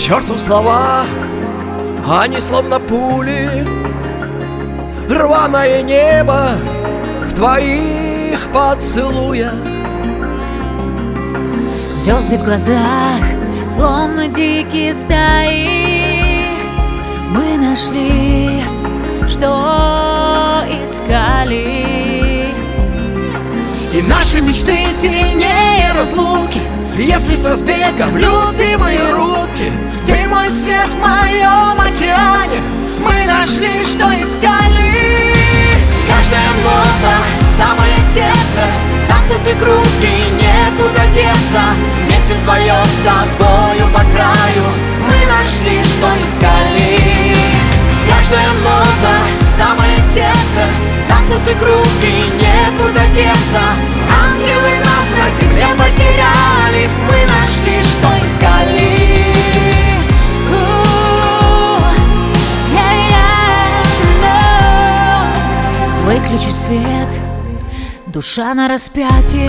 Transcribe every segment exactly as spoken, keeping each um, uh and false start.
черту слова, они словно пули. Рваное небо в твоих поцелуях. Звезды в глазах, словно дикие стаи. Мы нашли, что искали. И наши мечты сильнее разлуки, если с разбега в любимые руки. Ты мой свет в моем океане. Мы нашли, что искали. Каждая нота, самое сердце, замкнутый круг и некуда деться. Вместе вдвоем с тобою по краю мы нашли, что искали. Каждая нота, самое сердце, замкнутый круг и некуда деться. Ангелы нас на земле потеряли, мы нашли, что искали. Выключи свет, душа на распятие.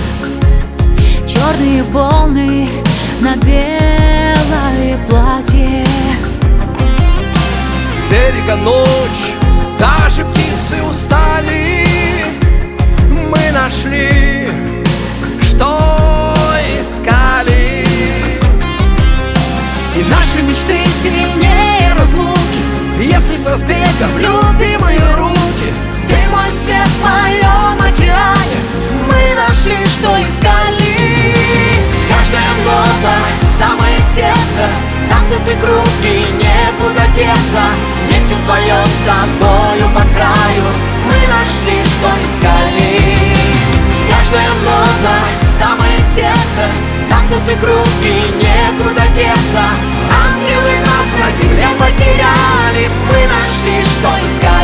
Черные волны на белое платье. С берега ночь, даже птицы устали. Мы нашли, что искали. И наши мечты сильнее разлуки, если с разбега в любимые руки. Ты мой свет в моем океане. Мы нашли, что искали. Каждая нота, самое сердце, замкнутый круг и некуда деться. Вместе вдвоем с тобою по краю мы нашли, что искали. Каждая нота, самое сердце, замкнутый круг и некуда деться. Ангелы нас на земле потеряли, мы нашли, что искали.